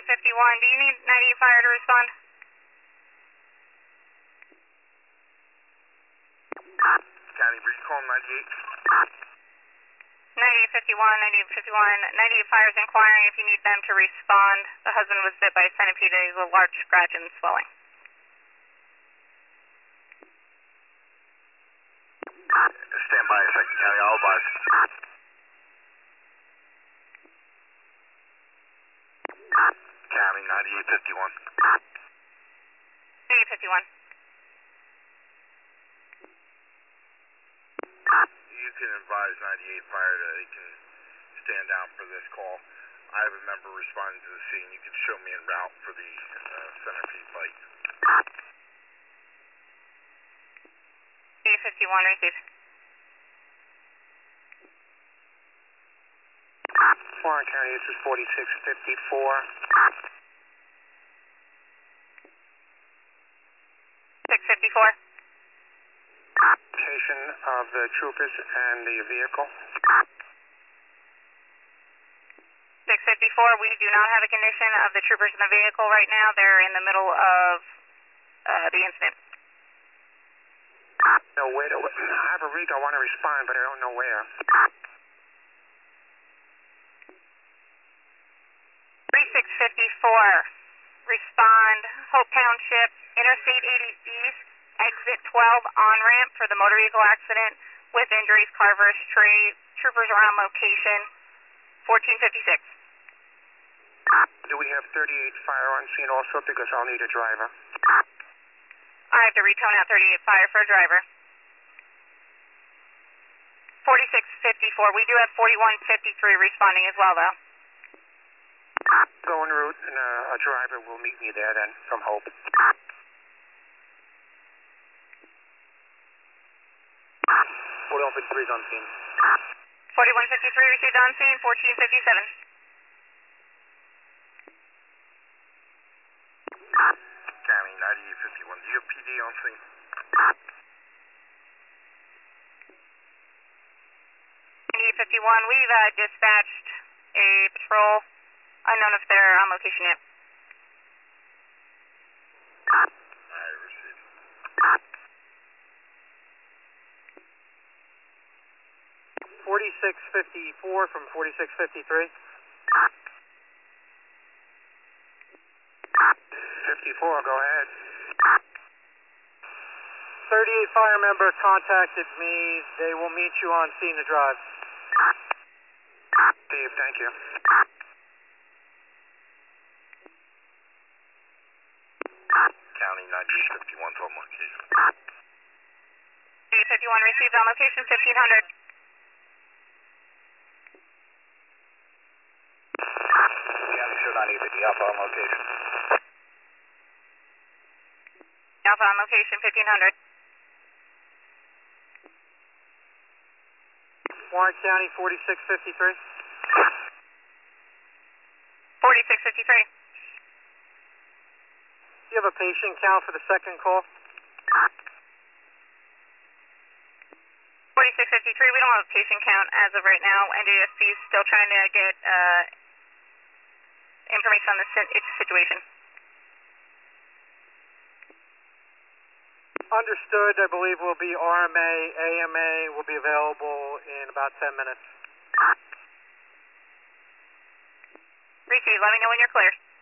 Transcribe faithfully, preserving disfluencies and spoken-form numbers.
fifty-one, do you need ninety-eight fire to respond? County, Breeze call ninety-eight. ninety-eight fifty-one, ninety-eight fifty-one, ninety-eight fire is inquiring if you need them to respond. The husband was bit by a centipede and he has a large scratch and swelling. Stand by a second, County, I'll advise. County, ninety-eight fifty-one. ninety-eight fifty-one. You can advise ninety-eight fire that they can stand down for this call. I have a member responding to the scene. You can show me en route for the uh, centipede bite. ninety-eight fifty-one, received. Warren County, this is forty-six fifty-four. six fifty-four. Location of the troopers and the vehicle. six fifty-four, we do not have a condition of the troopers in the vehicle right now. They're in the middle of uh, the incident. No, wait, I have a rig, I want to respond, but I don't know where. thirty-six fifty-four, respond, Hope Township, Interstate eighty East, exit twelve on-ramp for the motor vehicle accident with injuries, Carver Street, troopers are on location, fourteen fifty-six. Do we have thirty-eight fire on scene also, because I'll need a driver? I have to retone out thirty-eight fire for a driver. forty-six fifty-four, we do have forty-one fifty-three responding as well though. Go en route, and uh, a driver will meet me there then, from Hope. forty-one fifty-three is on scene. forty-one fifty-three received on scene, fourteen fifty-seven. County, ninety-eight fifty-one. Do you have P D on scene? ninety-eight fifty-one, we've uh, dispatched a patrol. Unknown if they're on location yet. Alright, received. forty-six fifty-four from forty-six fifty-three. fifty-four, go ahead. thirty-eight fire member contacted me. They will meet you on scene to drive. Steve, thank you. County, ninety-eight fifty-one is on location. ninety-eight fifty-one received on location, fifteen hundred. County, show ninety-eight fifty Alpha on location. Alpha on location, fifteen hundred. Warren County, forty-six fifty-three. forty-six fifty-three. Do you have a patient count for the second call? forty-six fifty-three, we don't have a patient count as of right now. N J S P is still trying to get uh, information on the situation. Understood. I believe will be R M A, A M A will be available in about ten minutes. Received, let me know when you're clear.